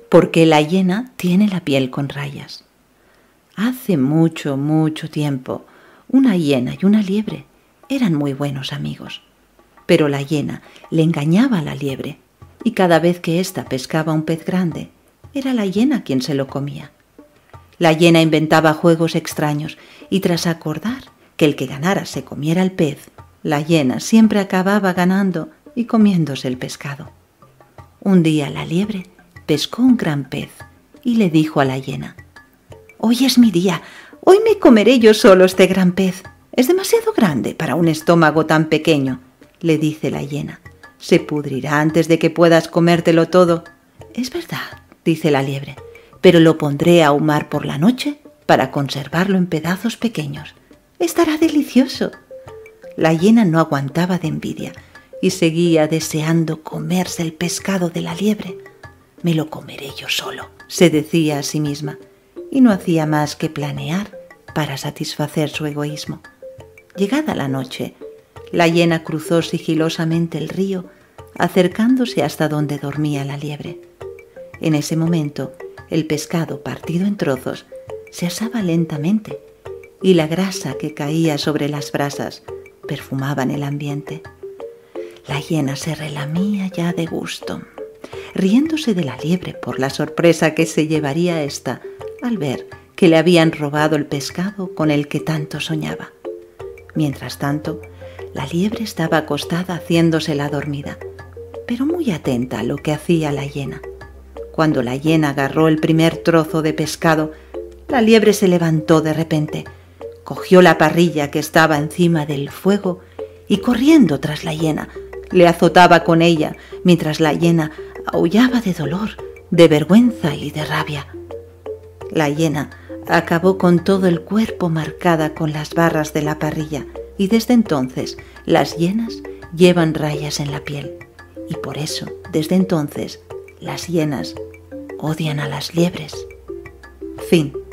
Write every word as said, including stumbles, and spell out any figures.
porque la hiena tiene la piel con rayas. Hace mucho, mucho tiempo, una hiena y una liebre eran muy buenos amigos. Pero la hiena le engañaba a la liebre, y cada vez que ésta pescaba un pez grande, era la hiena quien se lo comía. La hiena inventaba juegos extraños, y tras acordar que el que ganara se comiera el pez, la hiena siempre acababa ganando y comiéndose el pescado. Un día la liebre pescó un gran pez y le dijo a la hiena: «Hoy es mi día, hoy me comeré yo solo este gran pez. Es demasiado grande para un estómago tan pequeño», le dice la hiena. «Se pudrirá antes de que puedas comértelo todo». «Es verdad», dice la liebre, «pero lo pondré a ahumar por la noche para conservarlo en pedazos pequeños. Estará delicioso». La hiena no aguantaba de envidia y seguía deseando comerse el pescado de la liebre. «Me lo comeré yo solo», se decía a sí misma, y no hacía más que planear para satisfacer su egoísmo. Llegada la noche, la hiena cruzó sigilosamente el río, acercándose hasta donde dormía la liebre. En ese momento, el pescado partido en trozos se asaba lentamente y la grasa que caía sobre las brasas perfumaba en el ambiente. La hiena se relamía ya de gusto, riéndose de la liebre por la sorpresa que se llevaría ésta al ver que le habían robado el pescado con el que tanto soñaba. Mientras tanto, la liebre estaba acostada haciéndose la dormida, pero muy atenta a lo que hacía la hiena. Cuando la hiena agarró el primer trozo de pescado, la liebre se levantó de repente, cogió la parrilla que estaba encima del fuego y, corriendo tras la hiena, le azotaba con ella, mientras la hiena aullaba de dolor, de vergüenza y de rabia. La hiena acabó con todo el cuerpo marcada con las barras de la parrilla, y desde entonces las hienas llevan rayas en la piel. Y por eso, desde entonces, las hienas odian a las liebres. Fin.